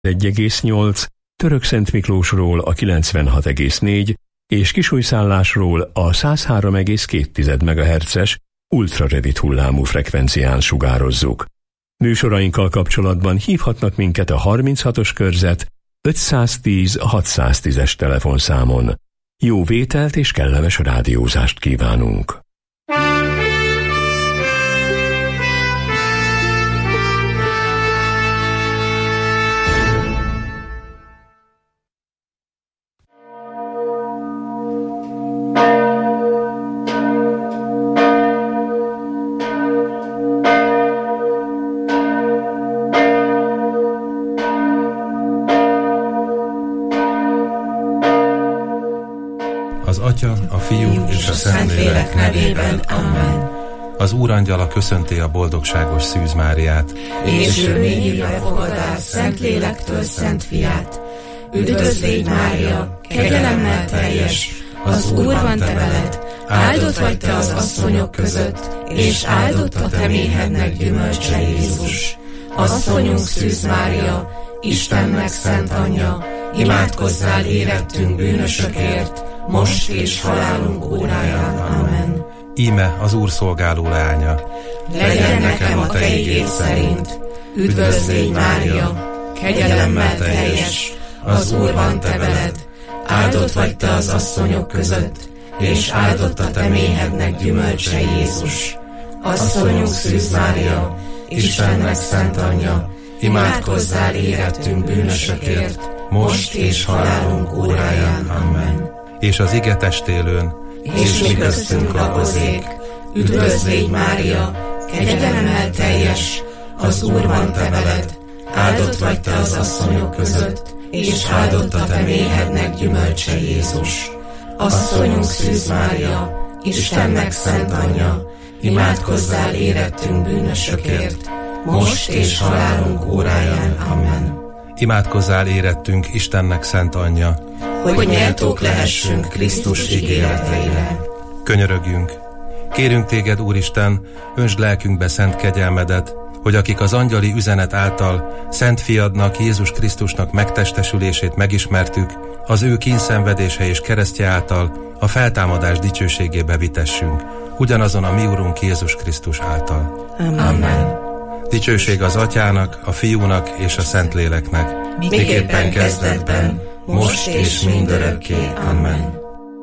1,8, Törökszentmiklósról a 96,4 és Kisújszállásról a 103,2 MHz-es ultrarövid hullámú frekvencián sugározzuk. Műsorainkkal kapcsolatban hívhatnak minket a 36-os körzet 510 610-es telefonszámon. Jó vételt és kellemes rádiózást kívánunk! Atya, a Fiú és a Szentlélek nevében. Amen. Az Úrangyala köszönti a boldogságos Szűz Máriát. És ő mélyére fogadál Szentlélektől Szent Fiát. Üdvözl légy, Mária, kegyelemmel teljes, az Úr van te veled, áldott vagy te az asszonyok között, és áldott a te méhednek gyümölcse Jézus. Asszonyunk Szűz Mária, Istennek szent anyja, imádkozzál érettünk bűnösökért, most és halálunk óráján. Amen. Íme az Úr szolgáló lánya. Legyen nekem a te igéd szerint. Üdvözl légy, Mária, kegyelemmel teljes, az Úr van te veled, áldott vagy te az asszonyok között, és áldott a te méhednek gyümölcse Jézus. Asszonyunk Szűz Mária, Istennek szent anyja, imádkozzál érettünk bűnösökért, most és halálunk óráján. Amen. És az ige testélőn, és mi köztünk lakozék. Üdvözl légy, Mária, kegyelemmel teljes, az Úr van te veled, áldott vagy te az asszonyok között, és áldott a te méhednek gyümölcse Jézus. Asszonyunk Szűz Mária, Istennek szent anyja, imádkozzál érettünk bűnösökért, most és halálunk óráján. Amen. Imádkozzál érettünk Istennek szent anyja, hogy méltók lehessünk Krisztus ígéreteire. Könyörögjünk! Kérünk téged, Úristen, öntsd lelkünkbe szent kegyelmedet, hogy akik az angyali üzenet által Szent Fiadnak, Jézus Krisztusnak megtestesülését megismertük, az ő kínszenvedése és keresztje által a feltámadás dicsőségébe vitessünk, ugyanazon a mi Urunk Jézus Krisztus által. Amen. Dicsőség az Atyának, a Fiúnak és a Szentléleknek, miképpen kezdetben, most és mindörökké. Amen.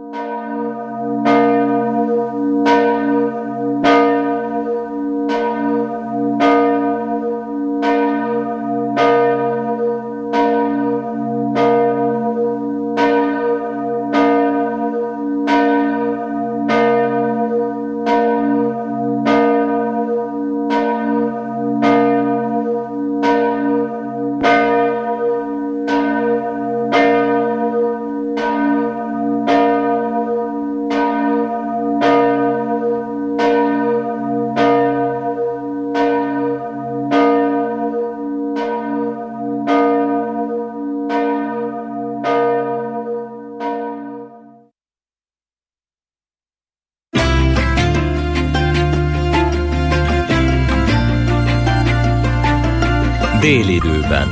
Délidőben.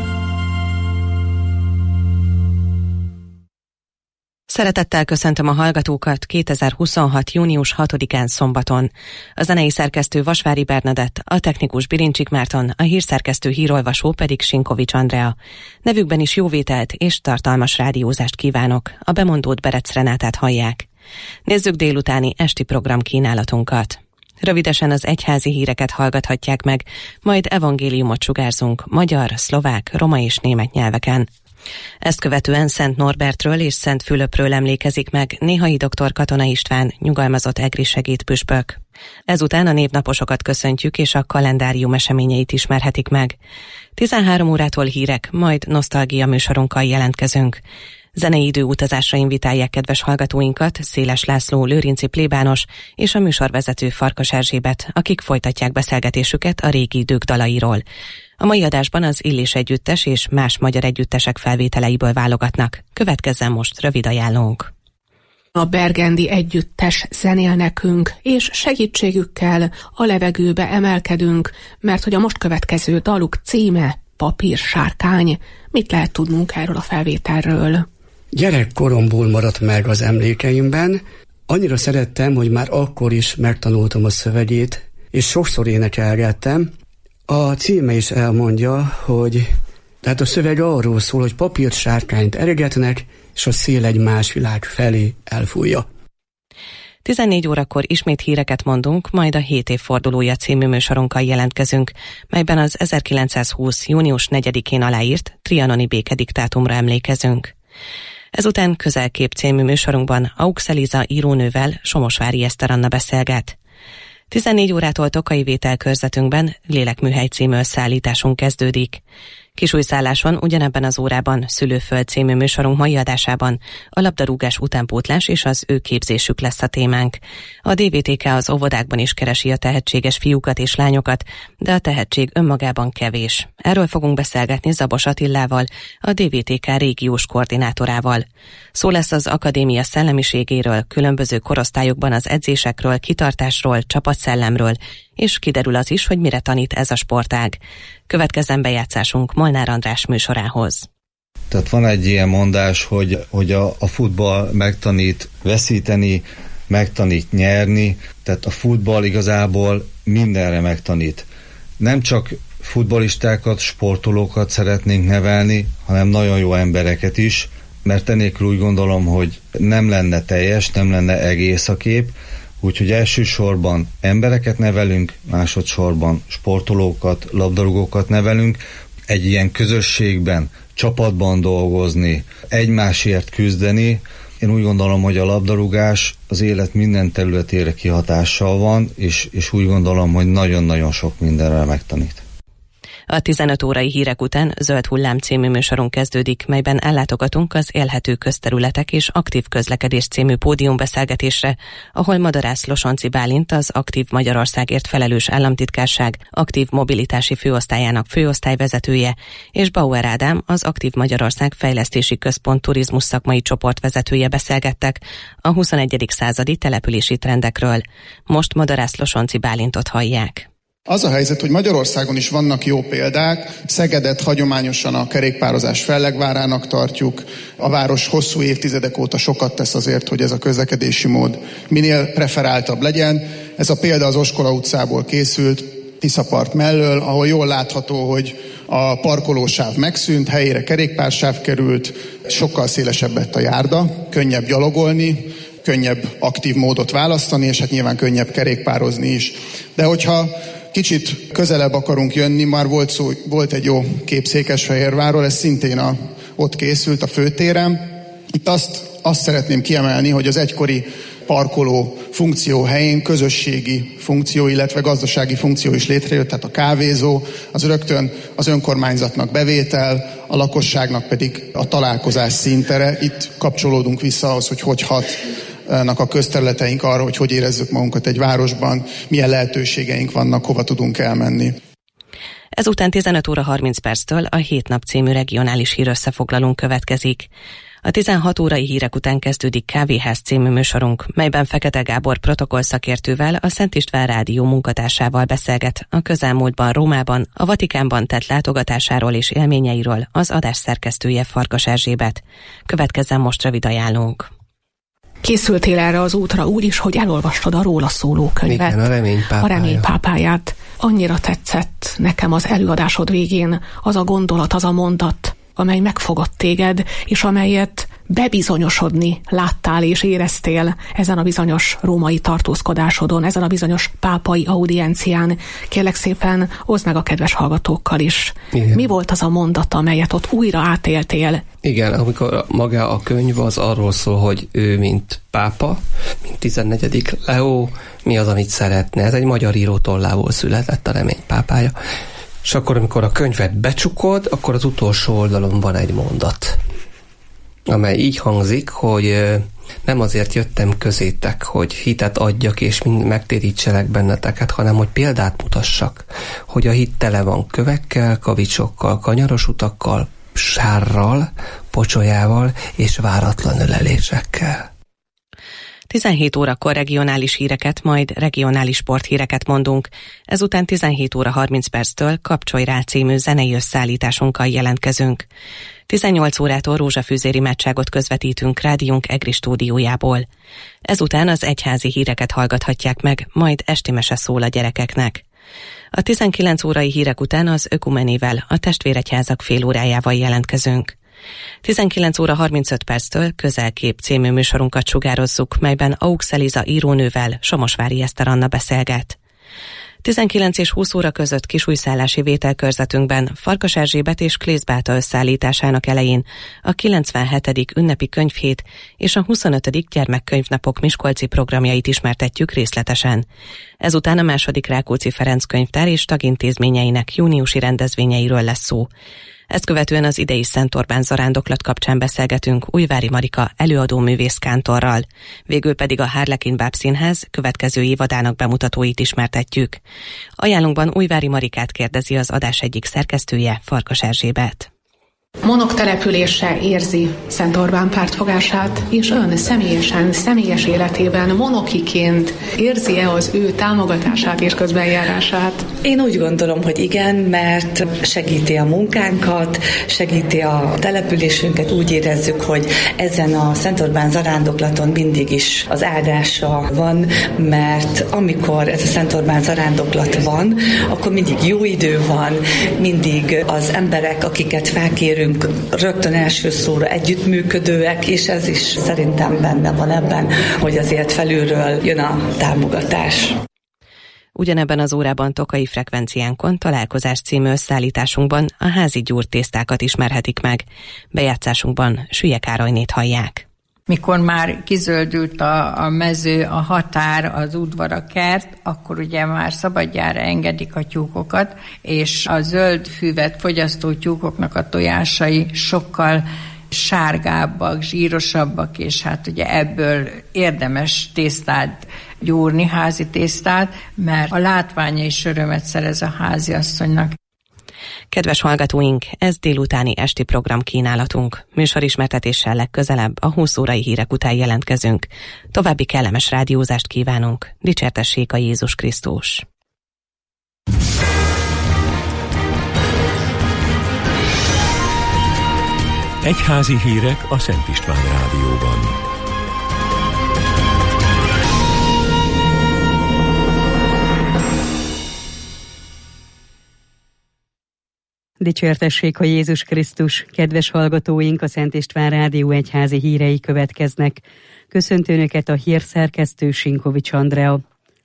Szeretettel köszöntöm a hallgatókat 2026. június 6-án szombaton. A zenei szerkesztő Vasvári Bernadett, a technikus Birincsik Márton, a hírszerkesztő hírolvasó pedig Sinkovics Andrea. Nevükben is jóvételt és tartalmas rádiózást kívánok. A bemondót Berec Renátát hallják. Nézzük délutáni esti programkínálatunkat. Rövidesen az egyházi híreket hallgathatják meg, majd evangéliumot sugárzunk magyar, szlovák, roma és német nyelveken. Ezt követően Szent Norbertről és Szent Fülöpről emlékezik meg Néhai dr. Katona István, nyugalmazott egri segédpüspök. Ezután a névnaposokat köszöntjük, és a kalendárium eseményeit ismerhetik meg. 13 órától hírek, majd nosztalgia műsorunkkal jelentkezünk. Zenei időutazásra invitálják kedves hallgatóinkat Széles László, Lőrinci plébános és a műsorvezető Farkas Erzsébet, akik folytatják beszélgetésüket a régi idők dalairól. A mai adásban az Illés együttes és más magyar együttesek felvételeiből válogatnak. Következzen most rövid ajánlónk. A Bergendi együttes zenél nekünk, és segítségükkel a levegőbe emelkedünk, mert hogy a most következő daluk címe papírsárkány. Mit lehet tudnunk erről a felvételről? Gyerekkoromból maradt meg az emlékeimben. Annyira szerettem, hogy már akkor is megtanultam a szövegét, és sokszor énekelgettem. A címe is elmondja, hogy tehát a szöveg arról szól, hogy papírsárkányt eregetnek, és a szél egy más világ felé elfújja. 14 órakor ismét híreket mondunk, majd a 7 évfordulója című műsorunkkal jelentkezünk, melyben az 1920. június 4-én aláírt trianoni békediktátumra emlékezünk. Ezután Közelkép című műsorunkban Aux Eliza írónővel Somosvári Eszter Anna beszélget. 14 órától Tokai Vétel körzetünkben Lélekműhely című összeállításunk kezdődik. Kisújszálláson ugyanebben az órában Szülőföld című műsorunk mai adásában a labdarúgás utánpótlás és az ő képzésük lesz a témánk. A DVTK az óvodákban is keresi a tehetséges fiúkat és lányokat, de a tehetség önmagában kevés. Erről fogunk beszélgetni Zabos Attillával, a DVTK régiós koordinátorával. Szó lesz az akadémia szellemiségéről, különböző korosztályokban az edzésekről, kitartásról, csapatszellemről, és kiderül az is, hogy mire tanít ez a sportág. Következzen bejátszásunk Molnár András műsorához. Tehát van egy ilyen mondás, hogy a futball megtanít veszíteni, megtanít nyerni, tehát a futball igazából mindenre megtanít. Nem csak futballistákat, sportolókat szeretnénk nevelni, hanem nagyon jó embereket is, mert enélkül úgy gondolom, hogy nem lenne teljes, nem lenne egész a kép. Úgyhogy elsősorban embereket nevelünk, másodszorban sportolókat, labdarúgókat nevelünk. Egy ilyen közösségben, csapatban dolgozni, egymásért küzdeni. Én úgy gondolom, hogy a labdarúgás az élet minden területére kihatással van, és úgy gondolom, hogy nagyon-nagyon sok mindenre megtanít. A 15 órai hírek után Zöld Hullám című műsorunk kezdődik, melyben ellátogatunk az Élhető közterületek és aktív közlekedés című pódiumbeszélgetésre, ahol Madarász Losonci Bálint, az Aktív Magyarországért felelős államtitkárság aktív mobilitási főosztályának főosztályvezetője, és Bauer Ádám, az Aktív Magyarország Fejlesztési Központ turizmus szakmai csoportvezetője beszélgettek a 21. századi települési trendekről. Most Madarász Losonci Bálintot hallják. Az a helyzet, hogy Magyarországon is vannak jó példák. Szegedet hagyományosan a kerékpározás fellegvárának tartjuk. A város hosszú évtizedek óta sokat tesz azért, hogy ez a közlekedési mód minél preferáltabb legyen. Ez a példa az Oskola utcából készült, Tiszapart mellől, ahol jól látható, hogy a parkolósáv megszűnt, helyére kerékpársáv került, sokkal szélesebb lett a járda, könnyebb gyalogolni, könnyebb aktív módot választani, és hát nyilván könnyebb kerékpározni is. De hogyha kicsit közelebb akarunk jönni, már volt egy jó kép Székesfehérvárról, ez szintén ott készült a főtéren. Itt azt szeretném kiemelni, hogy az egykori parkoló funkció helyén közösségi funkció, illetve gazdasági funkció is létrejött, tehát a kávézó, az rögtön az önkormányzatnak bevétel, a lakosságnak pedig a találkozás színtere. Itt kapcsolódunk vissza ahhoz, hogy hatnak a közterületeink arra, hogy érezzük magunkat egy városban, milyen lehetőségeink vannak, hova tudunk elmenni. Ezután 15 óra 30 perctől a 7 nap című regionális hírösszefoglalónk következik. A 16 órai hírek után kezdődik Kávéház című műsorunk, melyben Fekete Gábor protokollszakértővel, a Szent István Rádió munkatársával beszélget a közelmúltban Rómában, a Vatikánban tett látogatásáról és élményeiről az adás szerkesztője Farkas Erzsébet. Következzen most rövid ajánlónk. Készültél erre az útra úgy is, hogy elolvastad a róla szóló könyvet. Igen, a Remény pápáját. Annyira tetszett nekem az előadásod végén az a gondolat, az a mondat, amely megfogott téged, és amelyet bebizonyosodni láttál és éreztél ezen a bizonyos római tartózkodásodon, ezen a bizonyos pápai audiencián. Kérlek szépen, oszd meg a kedves hallgatókkal is. Igen. Mi volt az a mondat, amelyet ott újra átéltél? Igen, amikor maga a könyv az arról szól, hogy ő, mint pápa, mint 14. Leó, mi az, amit szeretne. Ez egy magyar író tollából született, a Remény pápája. És akkor, amikor a könyvet becsukod, akkor az utolsó oldalon van egy mondat, amely így hangzik, hogy nem azért jöttem közétek, hogy hitet adjak és megtérítselek benneteket, hanem hogy példát mutassak, hogy a hit tele van kövekkel, kavicsokkal, kanyaros utakkal, sárral, pocsolyával és váratlan ölelésekkel. 17 órakor regionális híreket, majd regionális sporthíreket mondunk. Ezután 17 óra 30 perctől Kapcsolj rá című zenei összeállításunkkal jelentkezünk. 18 órától rózsafűzéri imádságot közvetítünk rádiónk EGRI stúdiójából. Ezután az egyházi híreket hallgathatják meg, majd esti mese szól a gyerekeknek. A 19 órai hírek után az Ökumenével, a testvéregyházak félórájával jelentkezünk. 19 óra 35 perctől Közelkép című műsorunkat sugározzuk, melyben Aux Eliza írónővel Somosvári Eszter Anna beszélget. 19 és 20 óra között kisújszállási vételkörzetünkben Farkas Erzsébet és Klész Beáta összeállításának elején a 97. ünnepi könyvhét és a 25. gyermekkönyvnapok miskolci programjait ismertetjük részletesen. Ezután a második Rákóczi Ferenc könyvtár és tagintézményeinek júniusi rendezvényeiről lesz szó. Ezt követően az idei Szent Orbán zarándoklat kapcsán beszélgetünk Újvári Marika előadóművész kántorral. Végül pedig a Harlekin Bábszínház következő évadának bemutatóit ismertetjük. Ajánlunkban Újvári Marikát kérdezi az adás egyik szerkesztője, Farkas Erzsébet. Monok települése érzi Szent Orbán pártfogását, és ön személyes életében monokiként érzi-e az ő támogatását és közbenjárását? Én úgy gondolom, hogy igen, mert segíti a munkánkat, segíti a településünket, úgy érezzük, hogy ezen a Szent Orbán zarándoklaton mindig is az áldása van, mert amikor ez a Szent Orbán zarándoklat van, akkor mindig jó idő van, mindig az emberek, akiket felkérünk, rögtön első szóra együttműködőek, és ez is szerintem benne van ebben, hogy azért felülről jön a támogatás. Ugyanebben az órában Tokai frekvenciánkon Találkozás című összeállításunkban a házi gyúrtésztákat ismerhetik meg. Bejátszásunkban Sülye Károlynét hallják. Mikor már kizöldült a mező, a határ, az udvar, a kert, akkor ugye már szabadjára engedik a tyúkokat, és a zöld füvet fogyasztó tyúkoknak a tojásai sokkal sárgábbak, zsírosabbak, és hát ugye ebből érdemes tésztát gyúrni, házi tésztát, mert a látványa is örömet szerez a háziasszonynak. Kedves hallgatóink, ez délutáni esti program kínálatunk. Műsorismertetéssel legközelebb a 20 órai hírek után jelentkezünk. További kellemes rádiózást kívánunk. Dicsértessék a Jézus Krisztus! Egyházi hírek a Szent István Rádióban. Dicsértessék a Jézus Krisztus! Kedves hallgatóink, a Szent István Rádió egyházi hírei következnek. Köszöntőnöket a hírszerkesztő Sinkovics Andrea.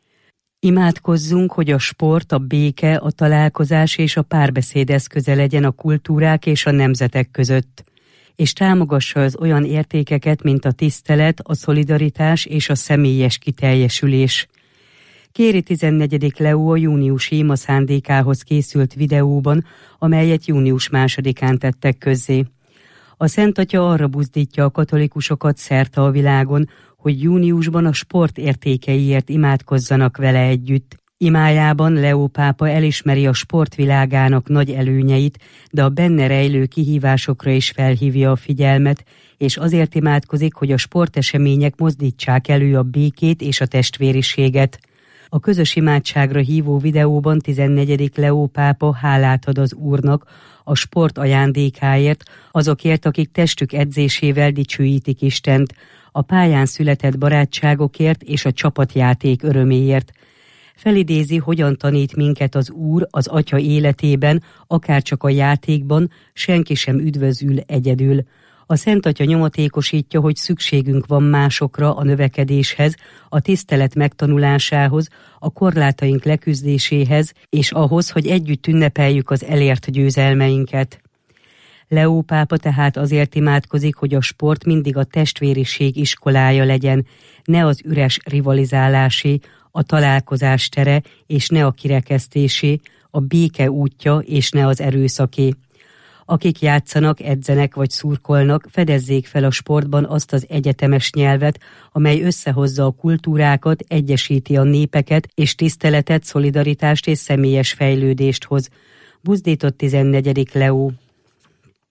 Imádkozzunk, hogy a sport, a béke, a találkozás és a párbeszéd eszköze legyen a kultúrák és a nemzetek között, és támogassa az olyan értékeket, mint a tisztelet, a szolidaritás és a személyes kiteljesülés. Kéri 14. Leó a júniusi ima szándékához készült videóban, amelyet június 2-án tettek közzé. A Szent Atya arra buzdítja a katolikusokat szerte a világon, hogy júniusban a sport értékeiért imádkozzanak vele együtt. Imájában Leó pápa elismeri a sportvilágának nagy előnyeit, de a benne rejlő kihívásokra is felhívja a figyelmet, és azért imádkozik, hogy a sportesemények mozdítsák elő a békét és a testvériséget. A közös imádságra hívó videóban 14. Leó pápa hálát ad az Úrnak a sport ajándékáért, azokért, akik testük edzésével dicsőítik Istent, a pályán született barátságokért és a csapatjáték öröméért. Felidézi, hogyan tanít minket az Úr az Atya életében, akárcsak a játékban, senki sem üdvözül egyedül. A Szent Atya nyomatékosítja, hogy szükségünk van másokra a növekedéshez, a tisztelet megtanulásához, a korlátaink leküzdéséhez, és ahhoz, hogy együtt ünnepeljük az elért győzelmeinket. Leó pápa tehát azért imádkozik, hogy a sport mindig a testvériség iskolája legyen, ne az üres rivalizálásé, a találkozás tere, és ne a kirekesztésé, a béke útja, és ne az erőszaké. Akik játszanak, edzenek vagy szurkolnak, fedezzék fel a sportban azt az egyetemes nyelvet, amely összehozza a kultúrákat, egyesíti a népeket, és tiszteletet, szolidaritást és személyes fejlődést hoz. Buzdított 14. Leó.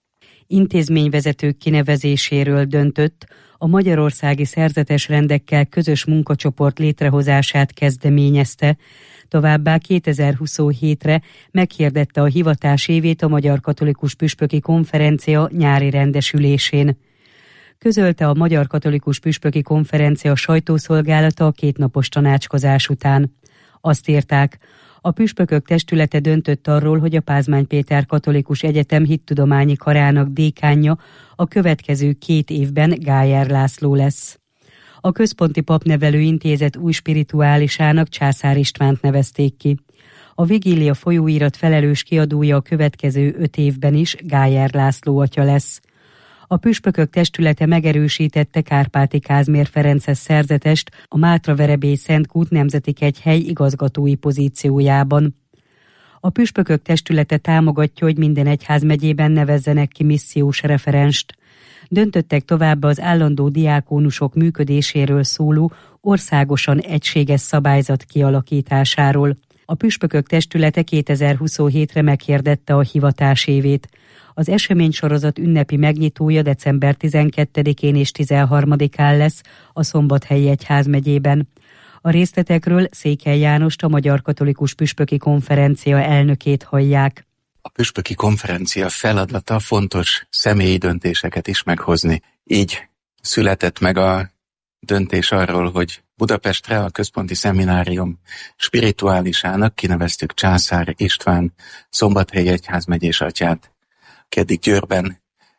intézményvezetők kinevezéséről döntött, a magyarországi szerzetes rendekkel közös munkacsoport létrehozását kezdeményezte, továbbá 2027-re meghirdette a hivatás évét a Magyar Katolikus Püspöki Konferencia nyári rendesülésén. Közölte a Magyar Katolikus Püspöki Konferencia sajtószolgálata a 2 napos tanácskozás után. Azt írták, a püspökök testülete döntött arról, hogy a Pázmány Péter Katolikus Egyetem hittudományi karának dékánja a következő 2 évben Gájer László lesz. A Központi Papnevelő Intézet új spirituálisának Császár Istvánt nevezték ki. A Vigília folyóirat felelős kiadója a következő 5 évben is Gájer László atya lesz. A püspökök testülete megerősítette Kárpáti Kázmér Ferences szerzetest a Mátra-Verebély Szentkút Nemzeti Kegyhely igazgatói pozíciójában. A püspökök testülete támogatja, hogy minden egyházmegyében nevezzenek ki missziós referenst. Döntöttek továbbá az állandó diákónusok működéséről szóló országosan egységes szabályzat kialakításáról. A püspökök testülete 2027-re meghirdette a hivatás évét. Az eseménysorozat ünnepi megnyitója december 12-én és 13-án lesz a Szombathelyi Egyházmegyében. A részletekről Székely Jánost, a Magyar Katolikus Püspöki Konferencia elnökét hallják. A püspöki konferencia feladata fontos személyi döntéseket is meghozni. Így született meg a döntés arról, hogy Budapestre a Központi Szeminárium spirituálisának kineveztük Császár István Szombathelyi egyházmegyés atyát, aki eddig Győrben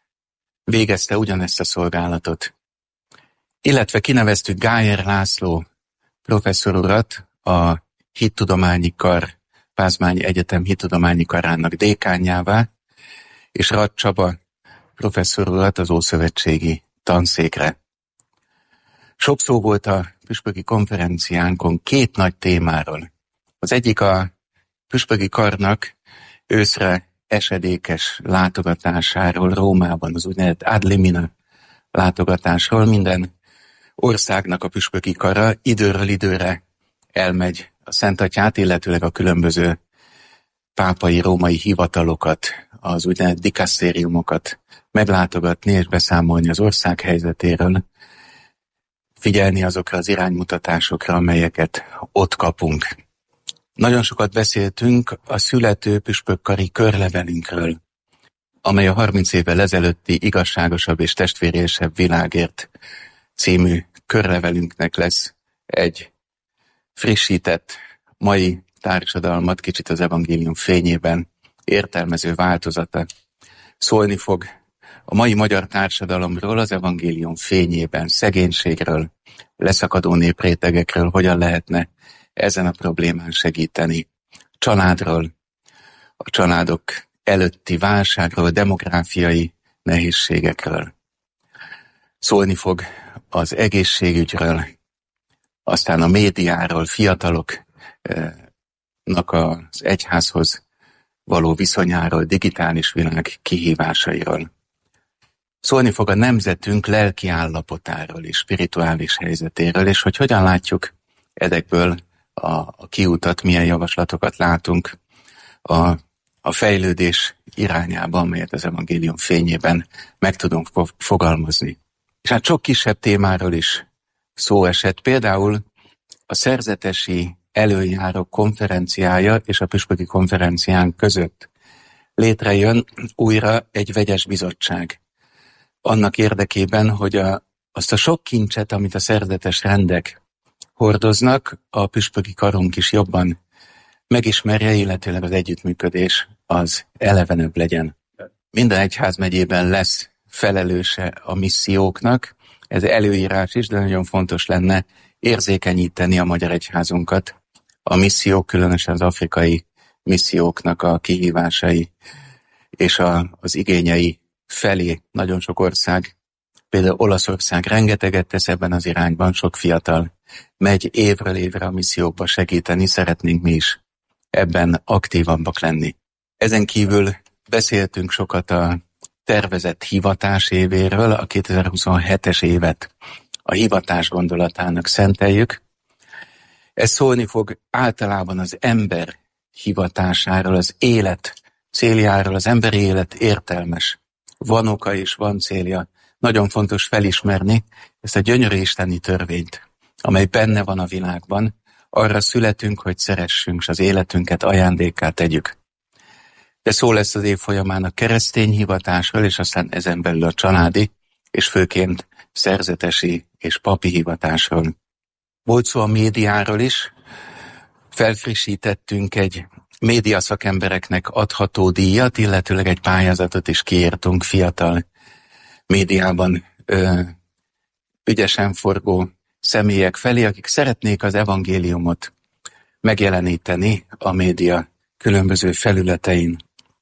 végezte ugyanezt a szolgálatot. Illetve kineveztük Gájer László professzor urat a hittudományi kar, Pázmány Egyetem hittudományi karának dékánjává, és Rath Csaba professzor urat az Ószövetségi tanszékre. Sok szó volt a püspöki konferenciánkon 2 nagy témáról. Az egyik a püspöki karnak őszre esedékes látogatásáról Rómában, az úgynevezett ad limina látogatásról. Minden országnak a püspöki kara időről időre elmegy a Szent Atyát, illetőleg a különböző pápai római hivatalokat, az úgynevezett dikasztériumokat meglátogatni és beszámolni az ország helyzetéről, figyelni azokra az iránymutatásokra, amelyeket ott kapunk. Nagyon sokat beszéltünk a születő püspökkari körlevelünkről, amely a 30 évvel ezelőtti igazságosabb és testvériesebb világért című körlevelünknek lesz egy frissített, mai társadalmat kicsit az evangélium fényében értelmező változata. Szólni fog a mai magyar társadalomról az evangélium fényében, szegénységről, leszakadó néprétegekről, hogyan lehetne ezen a problémán segíteni. Családról, a családok előtti válságról, demográfiai nehézségekről. Szólni fog az egészségügyről, aztán a médiáról, fiataloknak az egyházhoz való viszonyáról, digitális világ kihívásairól. Szólni fog a nemzetünk lelki állapotáról és spirituális helyzetéről, és hogy hogyan látjuk ezekből a kiutat, milyen javaslatokat látunk a fejlődés irányába, amelyet az evangélium fényében meg tudunk fogalmazni. És hát sok kisebb témáról is szó esett, például a szerzetesi előjáró konferenciája és a püspöki konferenciánk között létrejön újra egy vegyes bizottság. Annak érdekében, hogy azt a sok kincset, amit a szerzetes rendek hordoznak, a püspöki karunk is jobban megismerje, illetőleg az együttműködés az elevenebb legyen. Minden egyházmegyében lesz felelőse a misszióknak, ez előírás is, de nagyon fontos lenne érzékenyíteni a magyar egyházunkat. A missziók, különösen az afrikai misszióknak a kihívásai és az igényei felé nagyon sok ország, például Olaszország rengeteget tesz ebben az irányban, sok fiatal megy évről évre a missziókba segíteni, szeretnénk mi is ebben aktívabbak lenni. Ezen kívül beszéltünk sokat a tervezett hivatás évéről, a 2027-es évet a hivatás gondolatának szenteljük. Ez szólni fog általában az ember hivatásáról, az élet céljáról, az emberi élet értelmes van oka és van célja. Nagyon fontos felismerni ezt a gyönyörű isteni törvényt, amely benne van a világban. Arra születünk, hogy szeressünk, és az életünket ajándékká tegyük. De szó lesz az év folyamán a keresztény hivatásról, és aztán ezen belül a családi, és főként szerzetesi és papi hivatásról. Volt szó a médiáról is, felfrissítettünk egy médiaszakembereknek adható díjat, illetőleg egy pályázatot is kiírtunk fiatal médiában ügyesen forgó személyek felé, akik szeretnék az evangéliumot megjeleníteni a média különböző felületein.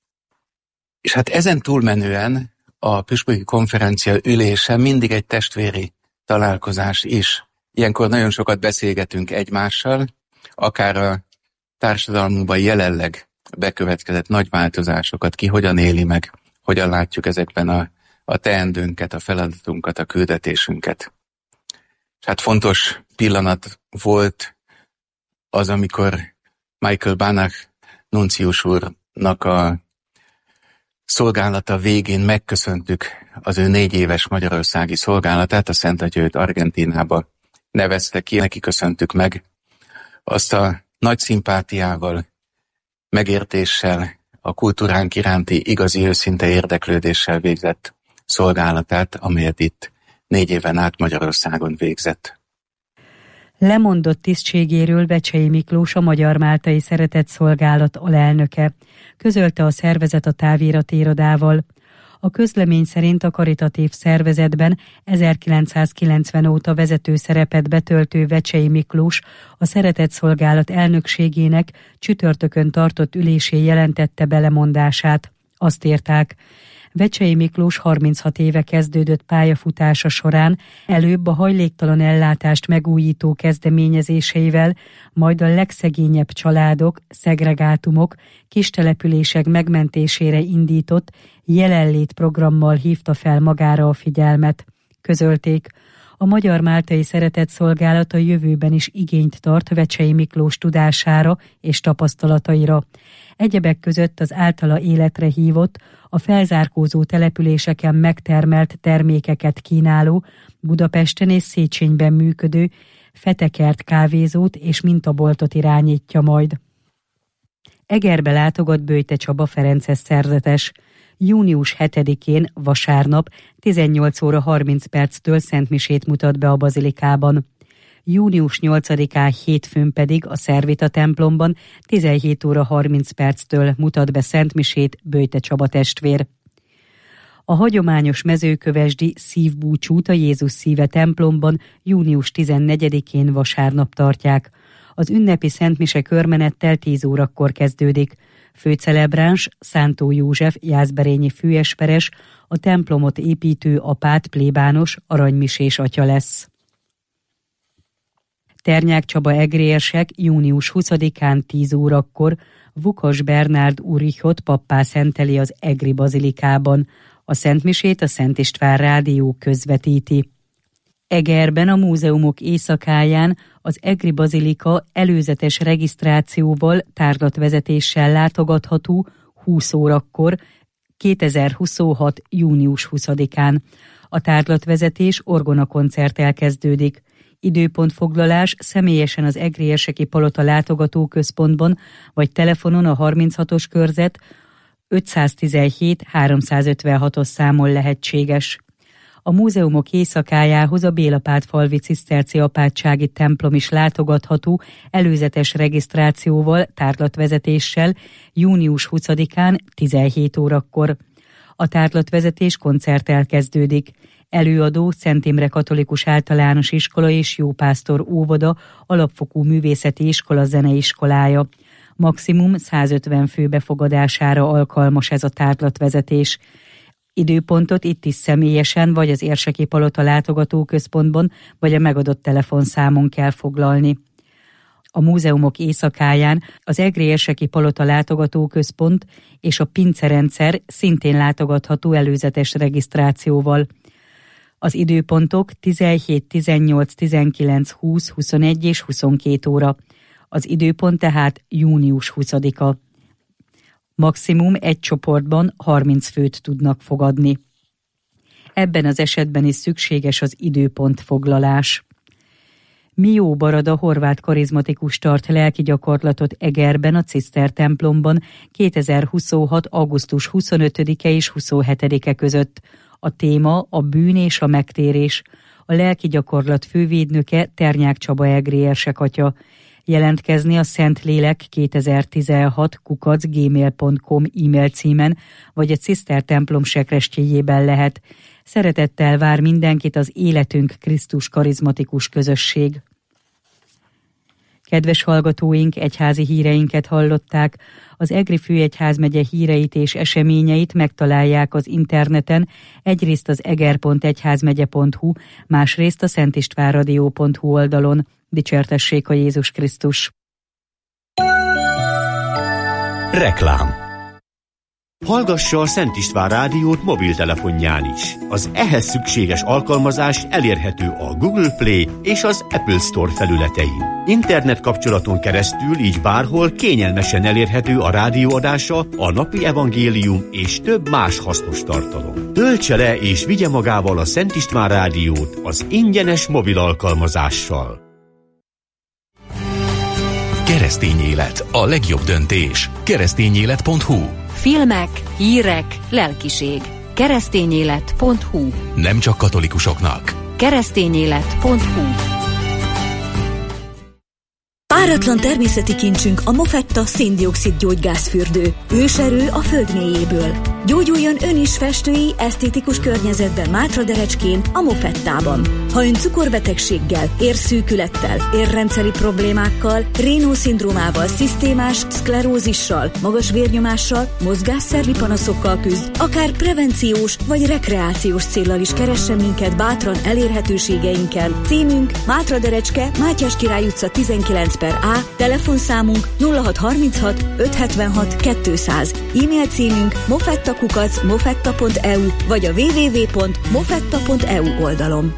És hát ezen túlmenően a püspöki konferencia ülése mindig egy testvéri találkozás is. Ilyenkor nagyon sokat beszélgetünk egymással, akár a társadalmunkban jelenleg bekövetkezett nagy változásokat, ki hogyan éli meg, hogyan látjuk ezekben a teendőnket, a feladatunkat, a küldetésünket. És hát fontos pillanat volt az, amikor Michael Banach nuncius úrnak a szolgálata végén megköszöntük az ő 4 éves magyarországi szolgálatát, a Szent Atya őt Argentínába nevezte ki, neki köszöntük meg azt a nagy szimpátiával, megértéssel, a kultúránk iránti igazi őszinte érdeklődéssel végzett szolgálatát, amelyet itt 4 éven át Magyarországon végzett. Lemondott tisztségéről Vecsei Miklós, a Magyar Máltai Szeretett Szolgálat alelnöke. Közölte a szervezet a táviratirodával. A közlemény szerint a karitatív szervezetben 1990 óta vezető szerepet betöltő Vecsei Miklós a Szeretett Szolgálat elnökségének csütörtökön tartott ülésén jelentette be lemondását. Azt írták: Vecsei Miklós 36 éve kezdődött pályafutása során előbb a hajléktalan ellátást megújító kezdeményezéseivel, majd a legszegényebb családok, szegregátumok, kistelepülések megmentésére indított jelenlét programmal hívta fel magára a figyelmet. Közölték, a Magyar Máltai Szeretett Szolgálat a jövőben is igényt tart Vecsei Miklós tudására és tapasztalataira. Egyebek között az általa életre hívott, a felzárkózó településeken megtermelt termékeket kínáló, Budapesten és Széchenyben működő Fetekert kávézót és mintaboltot irányítja majd. Egerbe látogat Böjte Csaba ferences szerzetes. Június 7-én vasárnap 18 óra 30 perctől szentmisét mutat be a bazilikában. Június 8-án hétfőn pedig a Szervita templomban 17 óra 30 perctől mutat be szentmisét Böjte Csaba testvér. A hagyományos mezőkövesdi szívbúcsút a Jézus Szíve templomban június 14-én vasárnap tartják. Az ünnepi szentmise körmenettel 10 órakor kezdődik. Főcelebráns Szántó József jászberényi főesperes, a templomot építő apát plébános aranymisés atya lesz. Ternyák Csaba egrérsek június 20-án 10 órakor Vukas Bernárd Úrichot pappá szenteli az egri bazilikában. A szentmisét a Szent István Rádió közvetíti. Egerben a múzeumok éjszakáján az egri bazilika előzetes regisztrációval, tárlatvezetéssel látogatható 20 órakor 2026. június 20-án. A tárlatvezetés orgonakoncerttel kezdődik. Időpontfoglalás személyesen az Egréseki Palota látogatóközpontban, vagy telefonon a 36-os körzet 517 356-os számon lehetséges. A múzeumok éjszakájához a Bélapátfalvi ciszterci apátsági templom is látogatható előzetes regisztrációval, tárlatvezetéssel június 20-án 17 órakor. A tárlatvezetés koncerttel kezdődik. Előadó Szent Imre Katolikus Általános Iskola és Jópásztor óvoda alapfokú művészeti iskola zeneiskolája. Maximum 150 fő befogadására alkalmas ez a tárlatvezetés. Időpontot itt is személyesen, vagy az Érseki Palota látogatóközpontban, vagy a megadott telefonszámon kell foglalni. A múzeumok éjszakáján az Egri Érseki Palota látogatóközpont és a pincerendszer szintén látogatható előzetes regisztrációval. Az időpontok 17, 18, 19, 20, 21 és 22 óra. Az időpont tehát június 20-a. Maximum egy csoportban 30 főt tudnak fogadni. ebben az esetben is szükséges az időpontfoglalás. Mió Barada horvát karizmatikus tart lelki gyakorlatot Egerben, a Ciszter templomban 2026. augusztus 25-e és 27-e között. A téma a bűn és a megtérés. A lelki gyakorlat fővédnöke Ternyák Csaba Egri érsekatya. Jelentkezni a Szentlélek 2016@gmail.com e-mail címen, vagy a Ciszter templom sekrestjéjében lehet. Szeretettel vár mindenkit az Életünk Krisztus karizmatikus közösség. Kedves hallgatóink, egyházi híreinket hallották. Az Egri főegyházmegye híreit és eseményeit megtalálják az interneten, egyrészt az eger.egyházmegye.hu, másrészt a szentistvánradio.hu oldalon. Dicsértessék a Jézus Krisztus! Reklám. Hallgassa a Szent István rádiót mobiltelefonján is. Az ehhez szükséges alkalmazás elérhető a Google Play és az Apple Store felületein. Internet kapcsolaton keresztül így bárhol kényelmesen elérhető a rádióadása, a napi evangélium és több más hasznos tartalom. Töltse le és vigye magával a Szent István rádiót az ingyenes mobil alkalmazással. Keresztény élet, a legjobb döntés. Keresztényélet.hu. Filmek, hírek, lelkiség. Keresztényélet.hu. Nem csak katolikusoknak. Keresztényélet.hu. Páratlan természeti kincsünk a Mofetta szén-dioxid gyógygázfürdő. Őserő a föld mélyéből. Gyógyuljon ön is festői, esztétikus környezetben Mátraderecskén, a Mofettában. Ha ön cukorbetegséggel, érszűkülettel, érrendszeri problémákkal, Raynaud-szindrómával, szisztémás szklerózissal, magas vérnyomással, mozgásszervi panaszokkal küzd, akár prevenciós vagy rekreációs céllal is keressen minket bátran elérhetőségeinken. Címünk Mátraderecske, Mátyás Király utca 19/A, telefonszámunk 0636 576 200, e-mail címünk mofetta@mofetta.eu vagy a www.mofetta.eu oldalon.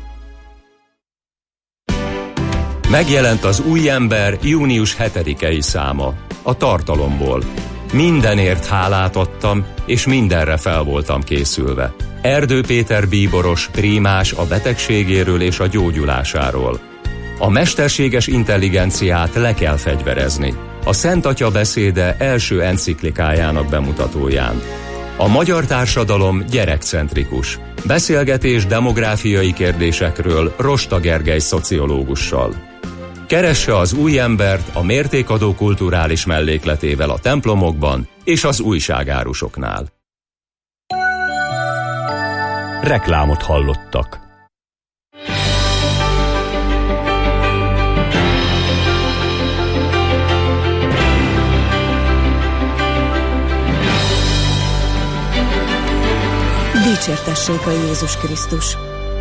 Megjelent az Új ember június 7-i száma. A tartalomból. Mindenért hálát adtam, és mindenre fel voltam készülve. Erdő Péter bíboros prímás a betegségéről és a gyógyulásáról. A mesterséges intelligenciát le kell fegyverezni. A Szent Atya beszéde első enciklikájának bemutatóján. A magyar társadalom gyerekcentrikus. Beszélgetés demográfiai kérdésekről Rosta Gergely szociológussal. Keresse az Új embert a mértékadó kulturális mellékletével a templomokban és az újságárusoknál. Reklámot hallottak. Dicsértessék a Jézus Krisztus!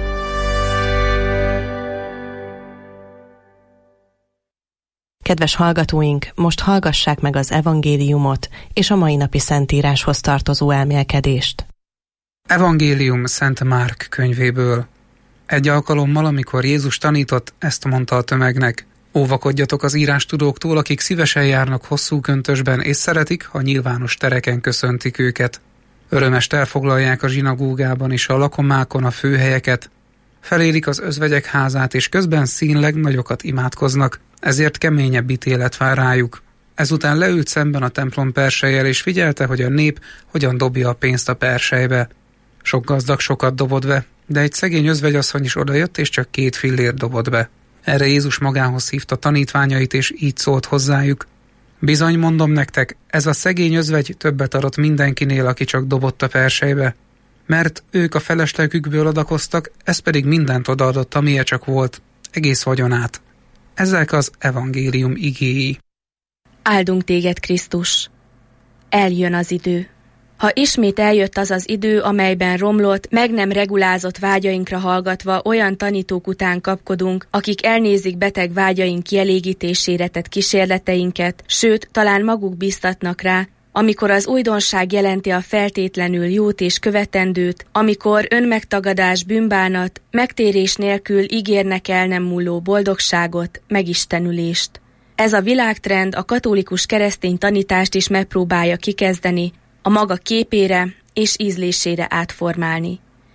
Kedves hallgatóink, most hallgassák meg az evangéliumot és a mai napi szentíráshoz tartozó elmélkedést. Evangélium Szent Márk könyvéből. Egy alkalommal, amikor Jézus tanított, ezt mondta a tömegnek: óvakodjatok az írástudóktól, akik szívesen járnak hosszú köntösben, és szeretik, ha nyilvános tereken köszöntik őket. Örömest elfoglalják a zsinagógában és a lakomákon a főhelyeket, felérik az özvegyek házát, és közben színleg nagyokat imádkoznak, ezért keményebb ítélet vár rájuk. Ezután leült szemben a templom persejjel, és figyelte, hogy a nép hogyan dobja a pénzt a persejbe. Sok gazdag sokat dobott be, de egy szegény özvegyasszony is odajött, és csak 2 fillért dobott be. Erre Jézus magához hívta tanítványait, és így szólt hozzájuk: bizony mondom nektek, ez a szegény özvegy többet adott mindenkinél, aki csak dobott a persejbe. Mert ők a feleslegükből adakoztak, ez pedig mindent odaadott, amilyen csak volt, egész vagyonát. Ezek az evangélium igéi. Áldunk téged, Krisztus! Eljön az idő. Ha ismét eljött az az idő, amelyben romlott, meg nem regulázott vágyainkra hallgatva olyan tanítók után kapkodunk, akik elnézik beteg vágyaink kielégítésére tett kísérleteinket, sőt, talán maguk biztatnak rá, amikor az újdonság jelenti a feltétlenül jót és követendőt, amikor önmegtagadás, bűnbánat, megtérés nélkül ígérnek el nem múló boldogságot, megistenülést. Ez a világtrend a katolikus keresztény tanítást is megpróbálja kikezdeni, a maga képére és ízlésére átformálni.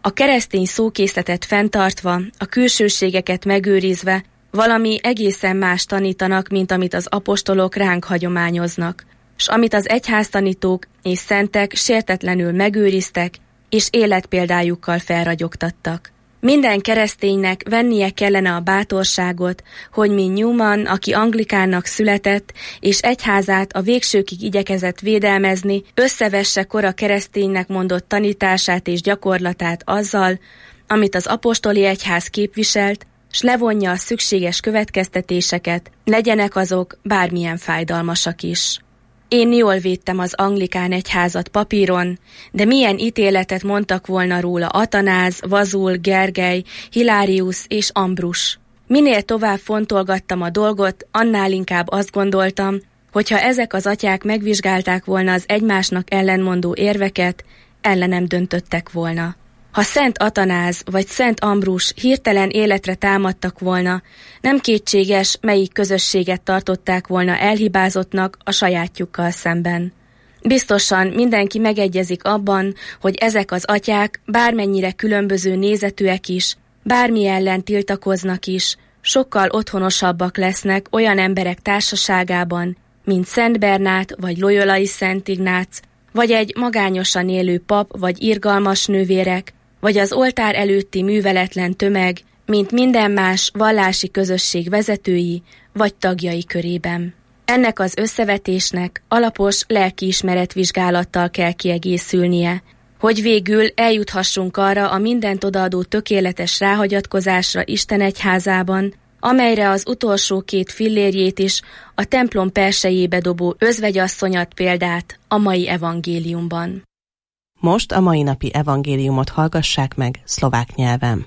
A keresztény szókészletet fenntartva, a külsőségeket megőrizve, valami egészen más tanítanak, mint amit az apostolok ránk hagyományoznak, s amit az egyháztanítók és szentek sértetlenül megőriztek, és életpéldájukkal felragyogtattak. Minden kereszténynek vennie kellene a bátorságot, hogy mint Newman, aki anglikánnak született, és egyházát a végsőkig igyekezett védelmezni, összevesse kora kereszténynek mondott tanítását és gyakorlatát azzal, amit az apostoli egyház képviselt, s levonja a szükséges következtetéseket, legyenek azok bármilyen fájdalmasak is. Én jól védtem az anglikán egyházat papíron, de milyen ítéletet mondtak volna róla Atanáz, Vazul, Gergely, Hilárius és Ambrus. Minél tovább fontolgattam a dolgot, annál inkább azt gondoltam, hogyha ezek az atyák megvizsgálták volna az egymásnak ellenmondó érveket, ellenem döntöttek volna. Ha Szent Atanáz vagy Szent Ambrus hirtelen életre támadtak volna, nem kétséges, melyik közösséget tartották volna elhibázottnak a sajátjukkal szemben. Biztosan mindenki megegyezik abban, hogy ezek az atyák, bármennyire különböző nézetűek is, bármi ellen tiltakoznak is, sokkal otthonosabbak lesznek olyan emberek társaságában, mint Szent Bernát vagy Loyolai Szent Ignác, vagy egy magányosan élő pap vagy irgalmas nővérek, vagy az oltár előtti műveletlen tömeg, mint minden más vallási közösség vezetői vagy tagjai körében. Ennek az összevetésnek alapos lelkiismeretvizsgálattal kell kiegészülnie, hogy végül eljuthassunk arra a mindent odaadó tökéletes ráhagyatkozásra Isten egyházában, amelyre az utolsó 2 fillérjét is, a templom persejébe dobó özvegyasszonyat példát a mai evangéliumban. Most a mai napi evangéliumot hallgassák meg szlovák nyelven.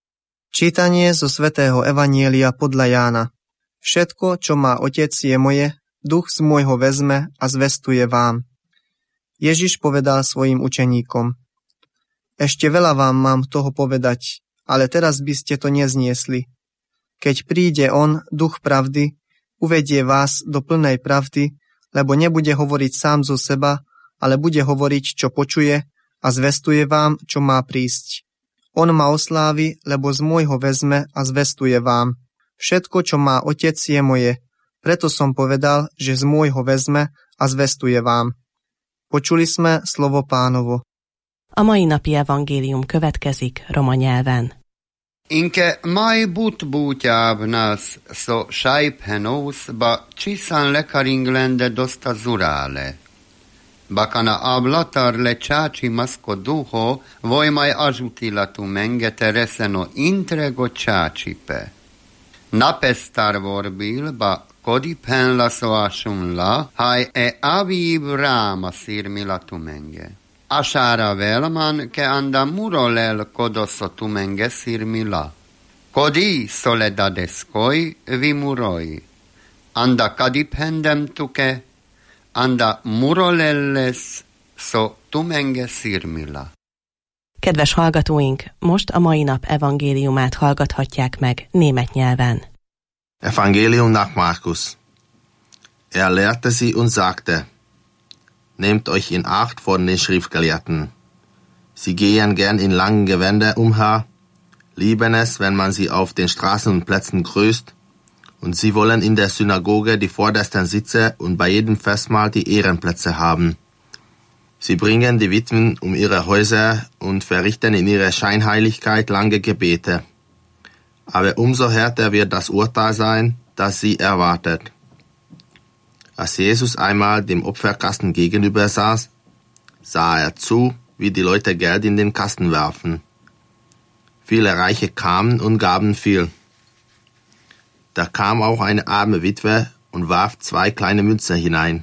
Čítanie zo svätého Evanjelia podľa Jána. Všetko, čo má Otec, je moje, Duch z môjho vezme a zvestuje vám. Ježiš povedal svojim učeníkom: Ešte veľa vám mám toho povedať, ale teraz by ste to nezniesli. Keď príde on, Duch pravdy, uvedie vás do plnej pravdy, lebo nebude hovoriť sám zo seba, ale bude hovoriť, čo počuje a zvestuje vám, čo má prísť. On ma oslávi, lebo z môjho vezme a zvestuje vám. Všetko, čo má Otec, je moje. Preto som povedal, že z môjho vezme a zvestuje vám. Počuli sme slovo Pánovo. A mai napi evangélium következik roma nyelven. Inke mai bútyáv nás so sajphenósz, ba csiszán lekaringlende dosta zurále. Bakana ablatar le csácsi maszko duho, vojmaj azsutilatu mengete reseno intrego csácsipe. Napestar vorbil, ba kodiphen lasoasun la, haj avib ráma szirmilatu menge. Asára velman ke anda murolel kodosotu menge szirmila. Kodi soledadeskoj vimuroj. Anda kadiphendem tuke, anda murolelles so tumenge szirmila. Kedves hallgatóink, most a mai nap evangéliumát hallgathatják meg német nyelven. Evangelium nach Markus. Lehrte sie und sagte: Nehmt euch in Acht vor den Schriftgelehrten. Sie gehen gern in langen Gewänder umher, lieben es, wenn man sie auf den Straßen und Plätzen grüßt, und sie wollen in der Synagoge die vordersten Sitze und bei jedem Festmahl die Ehrenplätze haben. Sie bringen die Witwen um ihre Häuser und verrichten in ihrer Scheinheiligkeit lange Gebete. Aber umso härter wird das Urteil sein, das sie erwartet. Als Jesus einmal dem Opferkasten gegenüber saß, sah er zu, wie die Leute Geld in den Kasten werfen. Viele Reiche kamen und gaben viel. Da kam auch eine arme Witwe und warf 2 kleine Münzen hinein.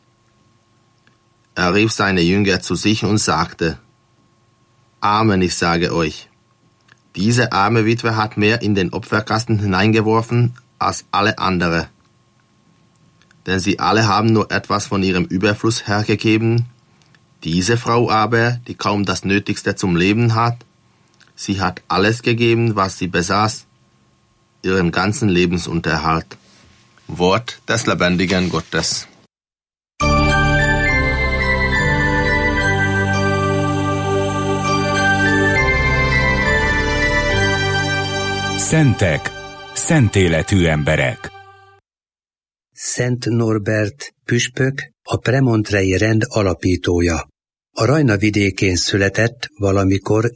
Er rief seine Jünger zu sich und sagte: Amen, ich sage euch, diese arme Witwe hat mehr in den Opferkasten hineingeworfen als alle andere. Denn sie alle haben nur etwas von ihrem Überfluss hergegeben. Diese Frau aber, die kaum das Nötigste zum Leben hat, sie hat alles gegeben, was sie besaß, ihren ganzen Lebensunterhalt. Wort des lebendigen Gottes. Szentek, szentéletű emberek. Szent Norbert püspök, a premontrei rend alapítója. A Rajna vidékén született valamikor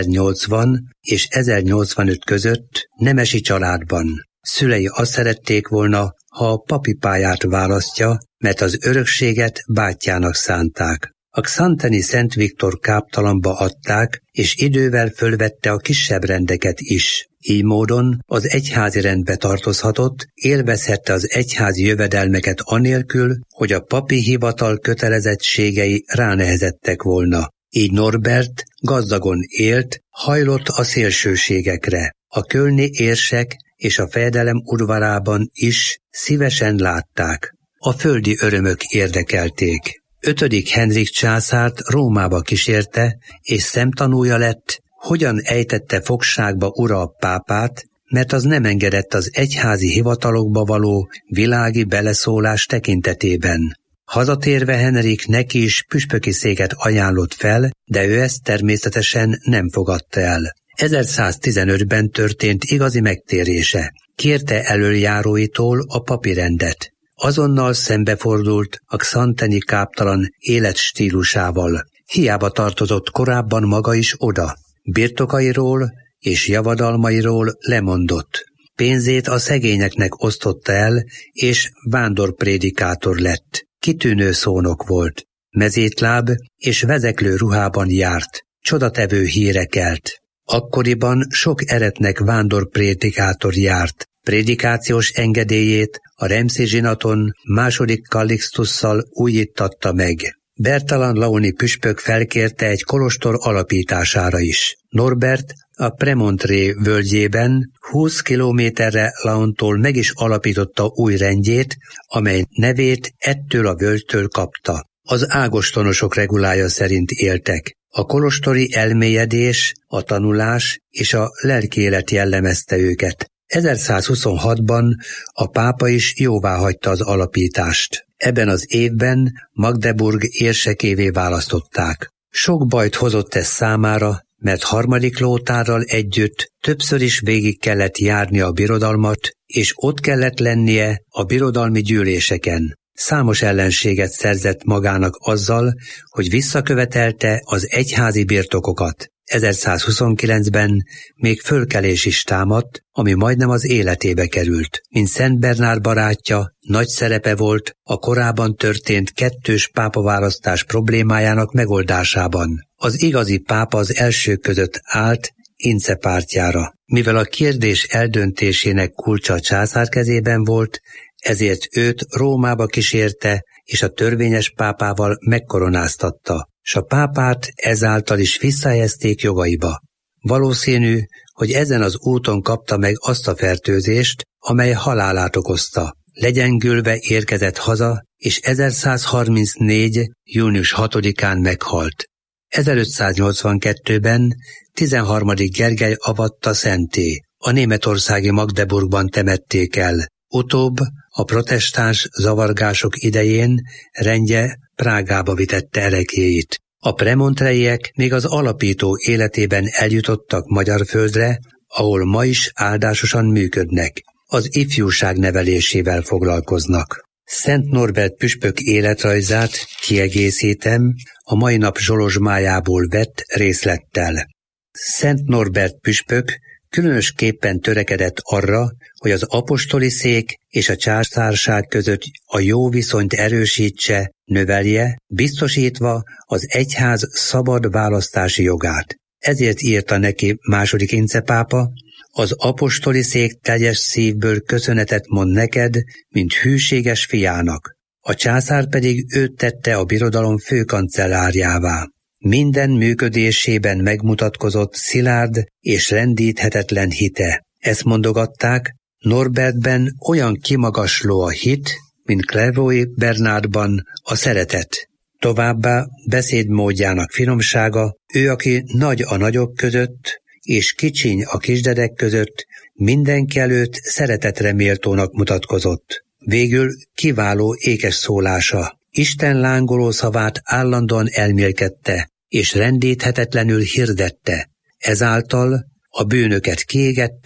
1080 és 1085 között nemesi családban. Szülei azt szerették volna, ha a papi pályát választja, mert az örökséget bátyjának szánták. A xanteni Szent Viktor káptalanba adták, és idővel fölvette a kisebb rendeket is. Így módon az egyházi rendbe tartozhatott, élvezhette az egyházi jövedelmeket anélkül, hogy a papi hivatal kötelezettségei ránehezettek volna. Így Norbert gazdagon élt, hajlott a szélsőségekre. A kölni érsek és a fejedelem udvarában is szívesen látták. A földi örömök érdekelték. 5. Henrik császárt Rómába kísérte, és szemtanúja lett, hogyan ejtette fogságba ura a pápát, mert az nem engedett az egyházi hivatalokba való világi beleszólás tekintetében. Hazatérve Henrik neki is püspöki széket ajánlott fel, de ő ezt természetesen nem fogadta el. 1115-ben történt igazi megtérése. Kérte elöljáróitól a papi rendet. Azonnal szembefordult a xanteni káptalan életstílusával. Hiába tartozott korábban maga is oda. Birtokairól és javadalmairól lemondott. Pénzét a szegényeknek osztotta el, és vándorprédikátor lett. Kitűnő szónok volt. Mezétláb és vezeklő ruhában járt. Csodatevő híre kelt. Akkoriban sok eretnek vándorprédikátor járt. Prédikációs engedélyét a Remszi zsinaton II. Kallixtusszal újítatta meg. Bertalan Laoni püspök felkérte egy kolostor alapítására is. Norbert a Premontré völgyében 20 kilométerre Laontól meg is alapította új rendjét, amely nevét ettől a völgytől kapta. Az ágostonosok regulája szerint éltek. A kolostori elmélyedés, a tanulás és a lelkiélet jellemezte őket. 1126-ban a pápa is jóváhagyta az alapítást. Ebben az évben Magdeburg érsekévé választották. Sok bajt hozott ez számára, mert harmadik Lótárral együtt többször is végig kellett járni a birodalmat, és ott kellett lennie a birodalmi gyűléseken. Számos ellenséget szerzett magának azzal, hogy visszakövetelte az egyházi birtokokat. 1129-ben még fölkelés is támadt, ami majdnem az életébe került. Mint Szent Bernár barátja, nagy szerepe volt a korábban történt kettős pápaválasztás problémájának megoldásában. Az igazi pápa az elsők között állt Ince pártjára. Mivel a kérdés eldöntésének kulcsa a császár kezében volt, ezért őt Rómába kísérte, és a törvényes pápával megkoronáztatta, s a pápát ezáltal is visszahelyezték jogaiba. Valószínű, hogy ezen az úton kapta meg azt a fertőzést, amely halálát okozta. Legyengülve érkezett haza, és 1134. június 6-án meghalt. 1582-ben 13. Gergely avatta szentté. A németországi Magdeburgban temették el. Utóbb a protestáns zavargások idején rendje Prágába vitette ereklyéit. A premontreiek még az alapító életében eljutottak Magyarföldre, ahol ma is áldásosan működnek. Az ifjúság nevelésével foglalkoznak. Szent Norbert püspök életrajzát kiegészítem a mai nap zsolozsmájából vett részlettel. Szent Norbert püspök különösképpen törekedett arra, hogy az apostoli szék és a császárság között a jó viszonyt erősítse, növelje, biztosítva az egyház szabad választási jogát. Ezért írta neki II. Ince pápa: az apostoli szék teljes szívből köszönetet mond neked, mint hűséges fiának. A császár pedig őt tette a birodalom főkancellárjává. Minden működésében megmutatkozott szilárd és rendíthetetlen hite. Ezt mondogatták, Norbertben olyan kimagasló a hit, mint Clairvaux Bernardban a szeretet. Továbbá beszédmódjának finomsága, ő, aki nagy a nagyok között, és kicsiny a kisdedek között, mindenki előtt szeretetre méltónak mutatkozott. Végül kiváló ékes szólása. Isten lángoló szavát állandóan elmélkedte, és rendíthetetlenül hirdette. Ezáltal a bűnöket kiégette,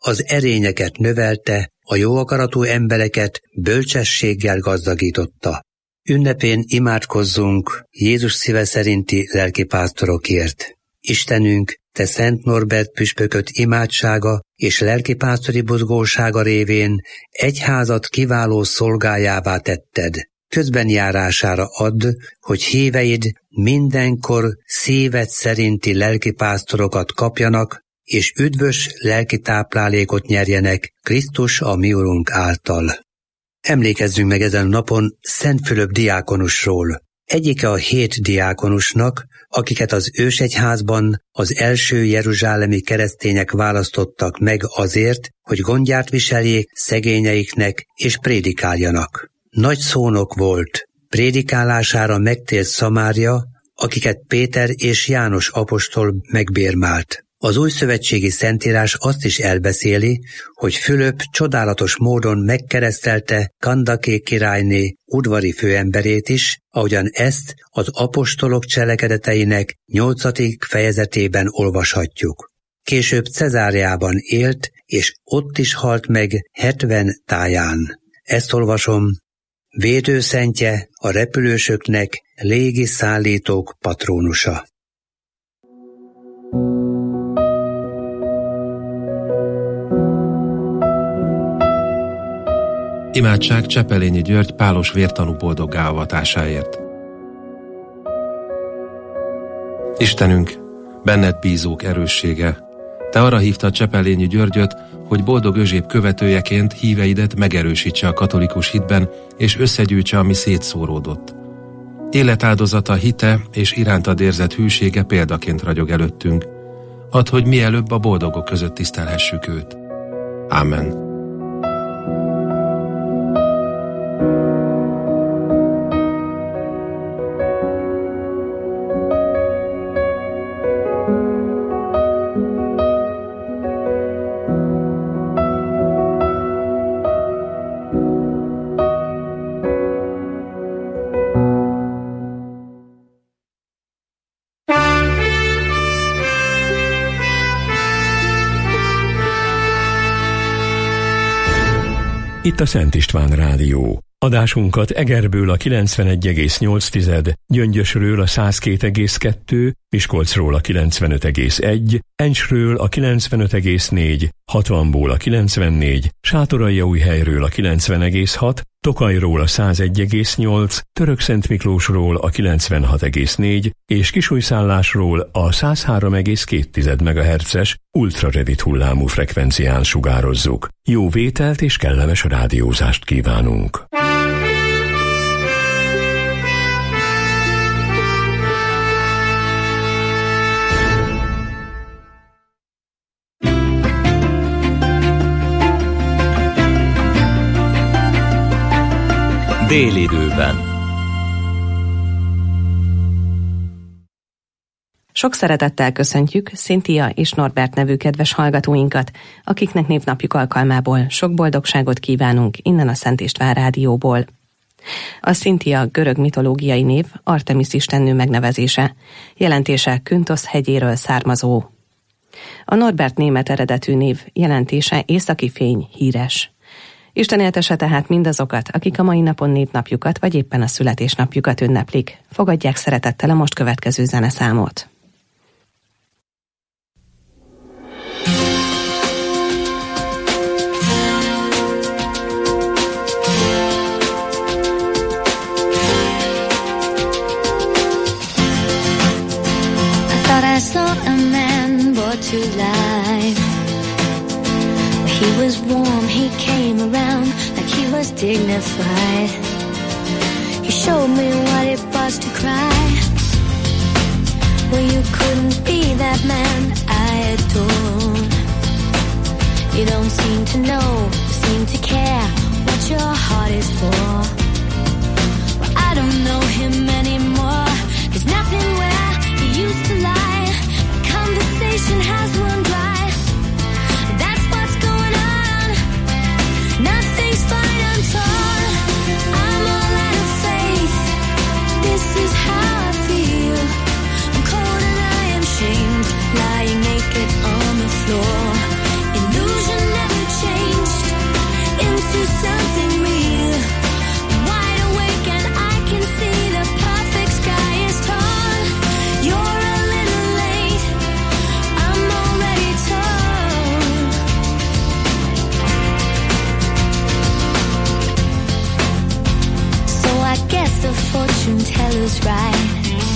az erényeket növelte, a jó akaratú embereket bölcsességgel gazdagította. Ünnepén imádkozzunk Jézus szíve szerinti lelkipásztorokért. Istenünk, Te Szent Norbert püspököt imádsága és lelkipásztori buzgósága révén egyházat kiváló szolgájává tetted. Közbenjárására add, hogy híveid mindenkor szíved szerinti lelkipásztorokat kapjanak, és üdvös lelki táplálékot nyerjenek Krisztus a mi Urunk által. Emlékezzünk meg ezen a napon Szent Fülöp diákonusról. Egyike a 7 diákonusnak, akiket az ősegyházban az első jeruzsálemi keresztények választottak meg azért, hogy gondját viseljék szegényeiknek és prédikáljanak. Nagy szónok volt, prédikálására megtért Szamária, akiket Péter és János apostol megbérmált. Az újszövetségi szentírás azt is elbeszéli, hogy Fülöp csodálatos módon megkeresztelte Kandaké királyné udvari főemberét is, ahogyan ezt az apostolok cselekedeteinek 8. fejezetében olvashatjuk. Később Cezáreában élt, és ott is halt meg 70 táján. Ezt olvasom: védőszentje a repülősöknek, légi szállítók patrónusa. Imádság Csepelényi György pálos vértanú boldoggá avatásáért. Istenünk, benned bízók erőssége, Te arra hívtad Csepelényi Györgyöt, hogy boldog özséb követőjeként híveidet megerősítse a katolikus hitben, és összegyűjtse, ami szétszóródott. Életáldozata, hite és irántad érzett hűsége példaként ragyog előttünk. Add, hogy mielőbb a boldogok között tisztelhessük őt. Ámen. Itt a Szent István Rádió. Adásunkat Egerből a 91,8, Gyöngyösről a 102,2, Miskolcról a 95,1, Encsről a 95,4, Hatvanból a 94, Sátoraljaújhelyről a 90,6, Tokajról a 101,8, Törökszentmiklósról a 96,4 és Kisújszállásról a 103,2 MHz-es ultrarövid hullámú frekvencián sugározzuk. Jó vételt és kellemes rádiózást kívánunk! Délidőben. Sok szeretettel köszöntjük Cynthia és Norbert nevű kedves hallgatóinkat, akiknek névnapjuk alkalmából sok boldogságot kívánunk innen a Szent István Rádióból. A Cynthia görög mitológiai név Artemis istennő megnevezése, jelentése Küntosz hegyéről származó. A Norbert német eredetű név jelentése északi fény, híres. Isten éltesse tehát mindazokat, akik a mai napon névnapjukat vagy éppen a születésnapjukat ünneplik. Fogadják szeretettel a most következő zeneszámot. I saw a man brought to life. He was warm, he came around like he was dignified. He showed me what it was to cry. Well, you couldn't be that man I adore. You don't seem to know, seem to care what your heart is for. Well, I don't know him anymore. There's nothing where he used to lie. The conversation has run dry. That's what's going on. Nothing's fine, I'm torn. I'm all out of faith. This is how I feel. I'm cold and I am shamed, lying naked on the floor. Illusion. feels right.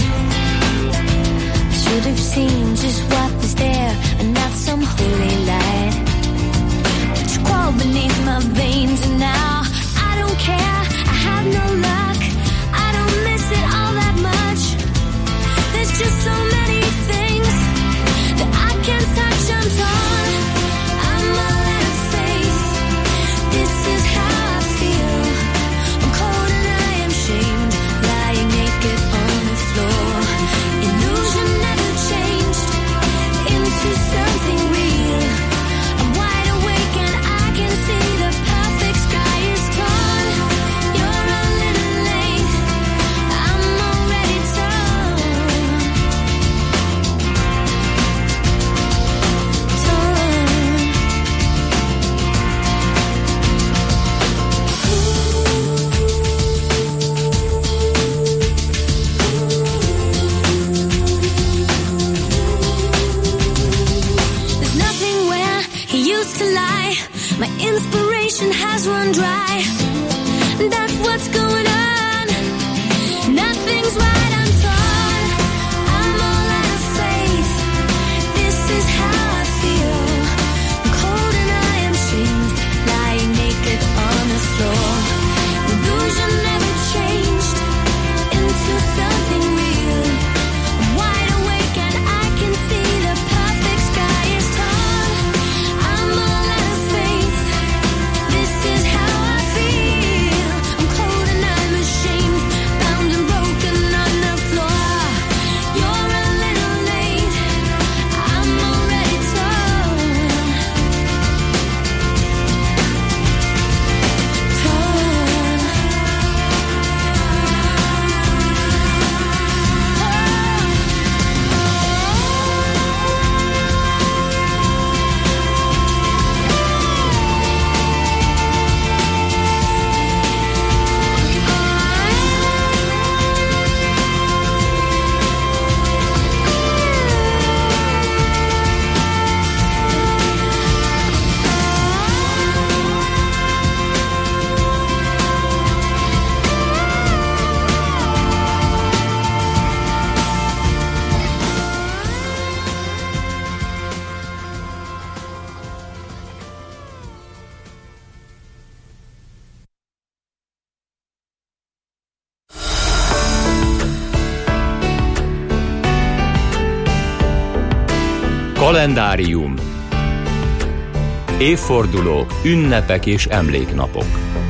I should have seen just what was there and not some holy light. But you crawl beneath my veins and now I don't care, I have no luck. I don't miss it all that much. There's just so many things that I can't touch. I'm torn, I'm all out of faith. This is how I feel. I'm cold and I am shamed, lying naked on the floor. Illusion never changed into something real. I'm wide awake and I can see the perfect sky is torn. You're a little late, I'm already torn. There's nothing where he used to lie. My inspiration has run dry. That's what's going on. Nothing's right, I'm torn. I'm all out of faith. This is how I feel. I'm cold and I am shamed, lying naked on the floor. Illusion never changed into something real. I'm wide awake and I can see the perfect sky is torn. I'm all out of faith. This is how I feel. I'm cold and I'm ashamed, bound and broken on the floor. You're a little late, I'm already torn. Kalendárium. Évfordulók, ünnepek és emléknapok.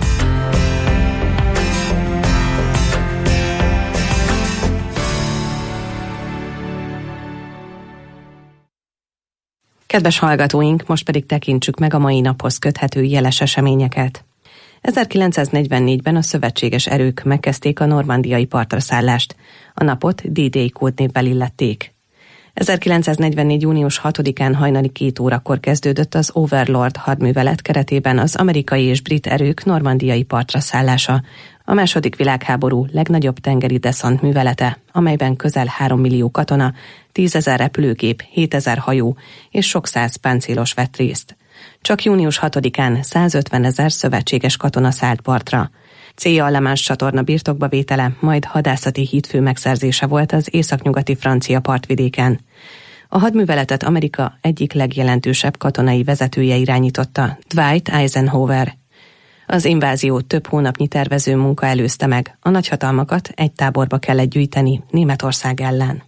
Kedves hallgatóink, most pedig tekintsük meg a mai naphoz köthető jeles eseményeket. 1944-ben a szövetséges erők megkezdték a normandiai partraszállást. A napot D-Day kódnévvel illették. 1944. június 6-án hajnali 2 órakor kezdődött az Overlord hadművelet keretében az amerikai és brit erők normandiai partra szállása, a II. Világháború legnagyobb tengeri deszant művelete, amelyben közel 3 millió katona, 10 000 repülőgép, 7 000 hajó és sok száz páncélos vett részt. Csak június 6-án 150 000 szövetséges katona szállt partra. Célja a La Manche csatorna birtokba vétele, majd hadászati hídfő megszerzése volt az északnyugati francia partvidéken. A hadműveletet Amerika egyik legjelentősebb katonai vezetője irányította, Dwight Eisenhower. Az inváziót több hónapnyi tervező munka előzte meg, a nagyhatalmakat egy táborba kellett gyűjteni Németország ellen.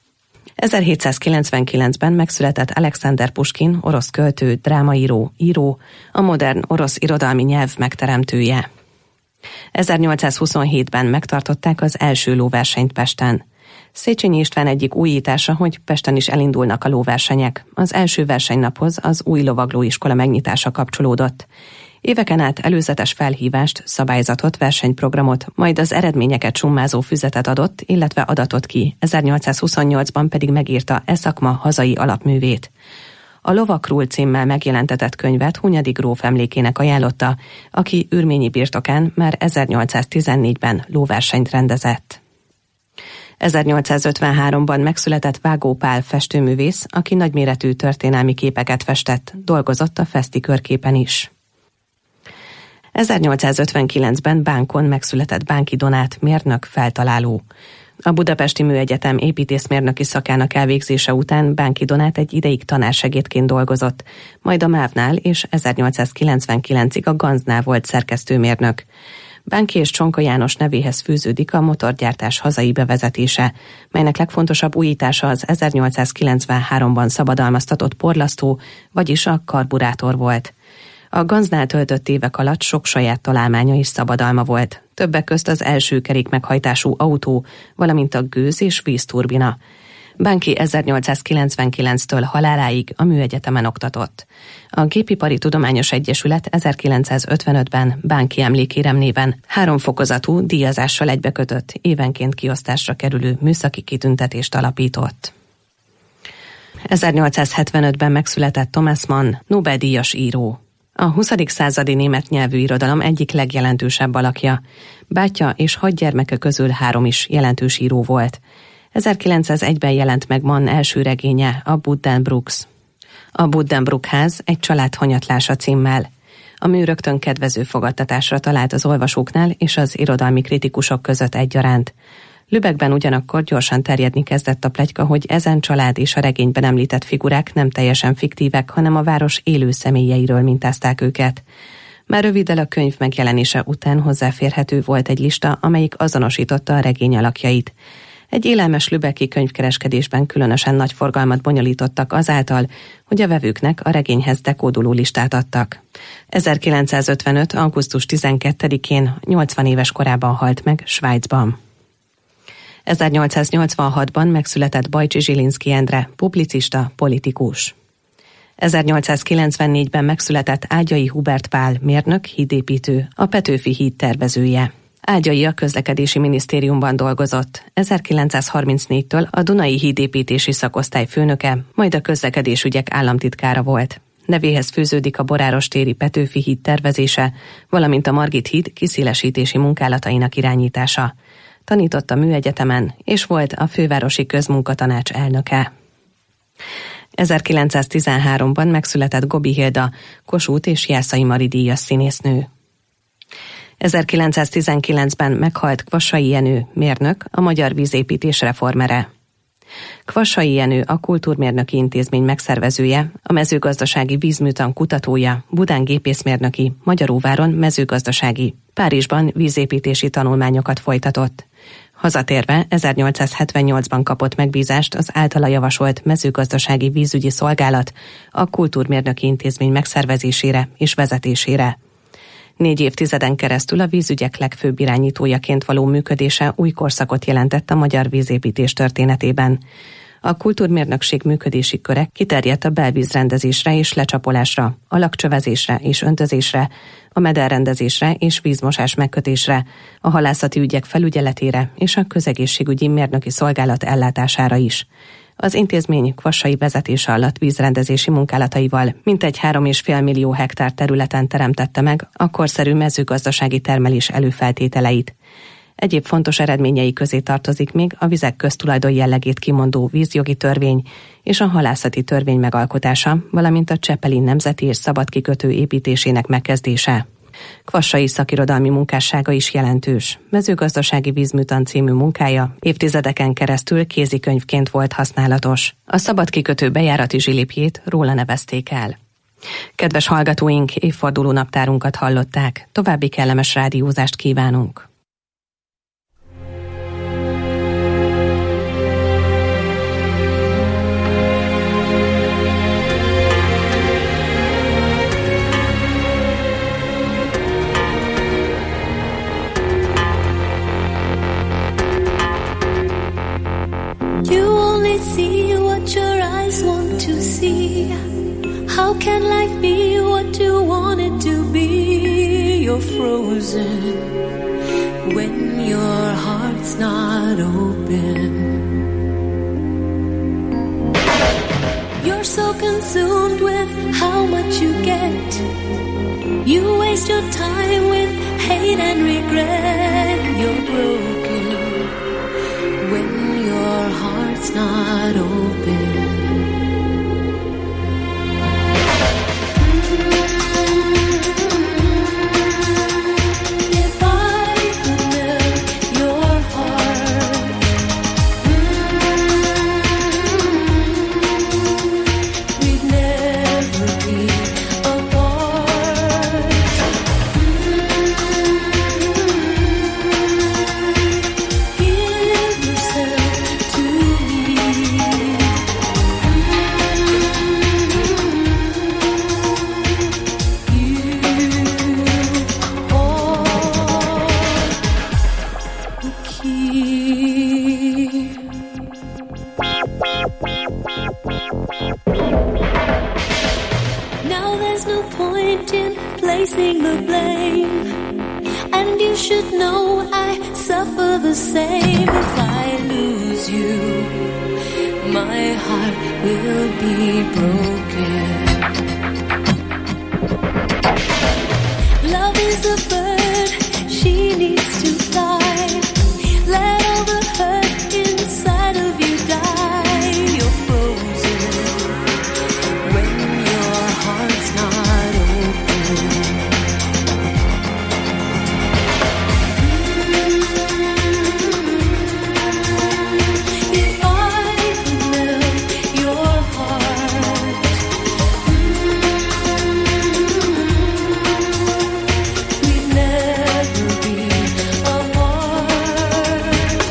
1799-ben megszületett Alexander Pushkin, orosz költő, drámaíró, író, a modern orosz irodalmi nyelv megteremtője. 1827-ben megtartották az első lóversenyt Pesten. Széchenyi István egyik újítása, hogy Pesten is elindulnak a lóversenyek. Az első versenynaphoz az új lovaglóiskola megnyitása kapcsolódott. Éveken át előzetes felhívást, szabályzatot, versenyprogramot, majd az eredményeket summázó füzetet adott, illetve adatot ki. 1828-ban pedig megírta e szakma hazai alapművét. A Lovakról címmel megjelentetett könyvet Hunyadi gróf emlékének ajánlotta, aki ürményi birtokán már 1814-ben lóversenyt rendezett. 1853-ban megszületett Vágó Pál festőművész, aki nagyméretű történelmi képeket festett, dolgozott a Feszti körképen is. 1859-ben Bánkon megszületett Bánki Donát mérnök feltaláló. A Budapesti Műegyetem építészmérnöki szakának elvégzése után Bánki Donát egy ideig tanársegédként dolgozott, majd a MÁV-nál és 1899-ig a Ganznál volt szerkesztőmérnök. Bánki és Csonka János nevéhez fűződik a motorgyártás hazai bevezetése, melynek legfontosabb újítása az 1893-ban szabadalmaztatott porlasztó, vagyis a karburátor volt. A Ganznál töltött évek alatt sok saját találmánya és szabadalma volt, többek közt az első kerékmeghajtású autó, valamint a gőz- és vízturbina. Bánki 1899-től haláláig a Műegyetemen oktatott. A Gépipari Tudományos Egyesület 1955-ben Bánki emlékérem néven 3 fokozatú díjazással egybekötött, évenként kiosztásra kerülő műszaki kitüntetést alapított. 1875-ben megszületett Thomas Mann, Nobel-díjas író. A 20. századi német nyelvű irodalom egyik legjelentősebb alakja. Bátyja és 6 gyermeke közül 3 is jelentős író volt. 1901-ben jelent meg Mann első regénye, a Buddenbrooks. A Buddenbrook ház egy család hanyatlása címmel. A mű rögtön kedvező fogadtatásra talált az olvasóknál és az irodalmi kritikusok között egyaránt. Lübeckben ugyanakkor gyorsan terjedni kezdett a pletyka, hogy ezen család és a regényben említett figurák nem teljesen fiktívek, hanem a város élő személyeiről mintázták őket. Már röviddel a könyv megjelenése után hozzáférhető volt egy lista, amelyik azonosította a regény alakjait. Egy élelmes lübecki könyvkereskedésben különösen nagy forgalmat bonyolítottak azáltal, hogy a vevőknek a regényhez dekódoló listát adtak. 1955. augusztus 12-én 80 éves korában halt meg Svájcban. 1886-ban megszületett Bajcsi Zsilinszky Endre, publicista, politikus. 1894-ben megszületett Ágyai Hubert Pál, mérnök, hídépítő, a Petőfi híd tervezője. Ágyai a közlekedési minisztériumban dolgozott. 1934-től a Dunai hídépítési szakosztály főnöke, majd a közlekedésügyek államtitkára volt. Nevéhez fűződik a Boráros téri Petőfi híd tervezése, valamint a Margit híd kiszélesítési munkálatainak irányítása. Tanított a Műegyetemen, és volt a fővárosi közmunkatanács elnöke. 1913-ban megszületett Gobi Hilda, Kossuth és Jászai Mari díjas színésznő. 1919-ben meghalt Kvassai Jenő, mérnök, a magyar vízépítés reformere. Kvassai Jenő a Kultúrmérnöki Intézmény megszervezője, a mezőgazdasági vízműtan kutatója, Budán gépészmérnöki, Magyaróváron mezőgazdasági, Párizsban vízépítési tanulmányokat folytatott. Hazatérve 1878-ban kapott megbízást az általa javasolt mezőgazdasági vízügyi szolgálat a Kultúrmérnöki Intézmény megszervezésére és vezetésére. 4 évtizeden keresztül a vízügyek legfőbb irányítójaként való működése új korszakot jelentett a magyar vízépítés történetében. A kultúrmérnökség működési köre kiterjedt a belvízrendezésre és lecsapolásra, a lakcsövezésre és öntözésre, a mederrendezésre és vízmosás megkötésre, a halászati ügyek felügyeletére és a közegészségügyi mérnöki szolgálat ellátására is. Az intézmény Kvassai vezetése alatt vízrendezési munkálataival mintegy 3,5 millió hektár területen teremtette meg a korszerű mezőgazdasági termelés előfeltételeit. Egyéb fontos eredményei közé tartozik még a vizek köztulajdon jellegét kimondó vízjogi törvény és a halászati törvény megalkotása, valamint a Csepeli nemzeti és szabad kikötő építésének megkezdése. Kvassai szakirodalmi munkássága is jelentős. Mezőgazdasági vízműtan című munkája évtizedeken keresztül kézikönyvként volt használatos. A szabad kikötő bejárati zsilipjét róla nevezték el. Kedves hallgatóink, évforduló naptárunkat hallották. További kellemes rádiózást kívánunk. See what your eyes want to see. How can life be what you want it to be? You're frozen when your heart's not open. You're so consumed with how much you get. You waste your time with hate and regret. You're broken when your heart's not open. If I could melt your heart there's no point in placing the blame. And you should know I suffer the same. If I lose you, my heart will be broken. Love is a bird, she needs to fly. Let all the hurt inside of you die. You're frozen when your heart's not open. If I could melt your heart, we'd never be apart.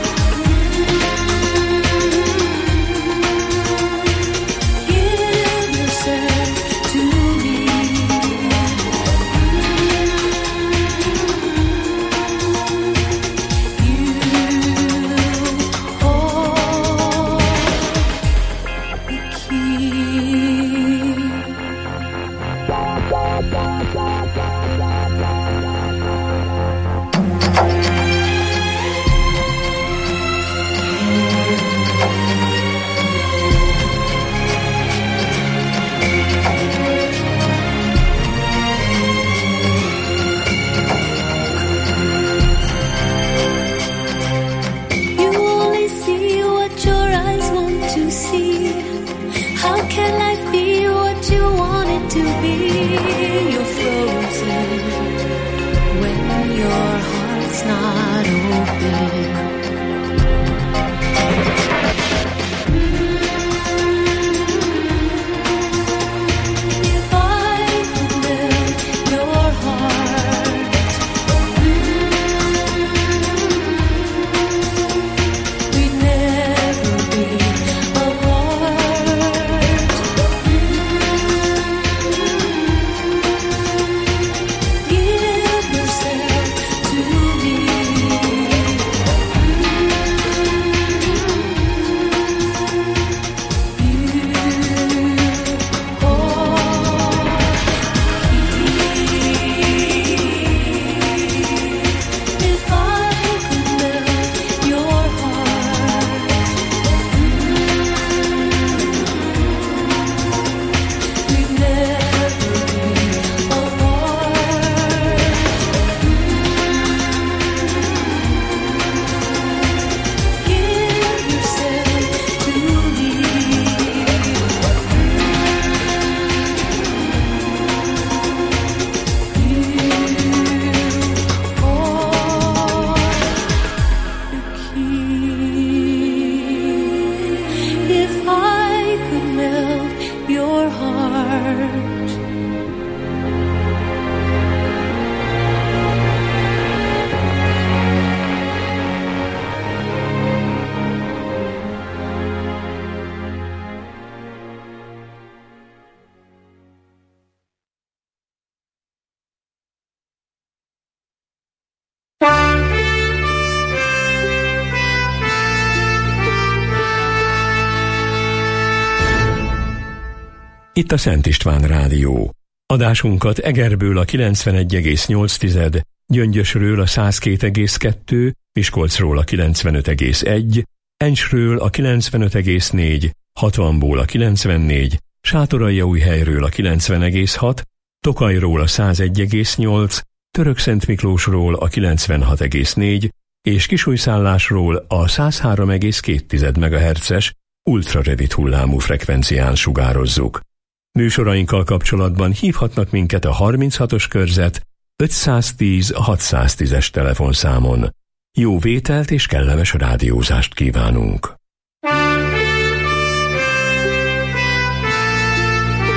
Give yourself to me. You only see what your eyes want to see. How can life be what you want it to be? You're frozen when your heart's not open. If I could melt your heart, we'd never be apart. Give yourself to me. If I could melt your heart, we'd never be apart. Give yourself to me. If I could melt your heart. Itt a Szent István Rádió. Adásunkat Egerből a 91,8, Gyöngyösről a 102,2, Miskolcról a 95,1, Encsről a 95,4, Hatvanból a 94, Sátoraljaújhelyről a 90,6, Tokajról a 101,8, Törökszentmiklósról a 96,4 és Kisújszállásról a 103,2 MHz-es ultrarövid hullámú frekvencián sugározzuk. Műsorainkkal kapcsolatban hívhatnak minket a 36-os körzet 510 610-es telefonszámon. Jó vételt és kellemes rádiózást kívánunk!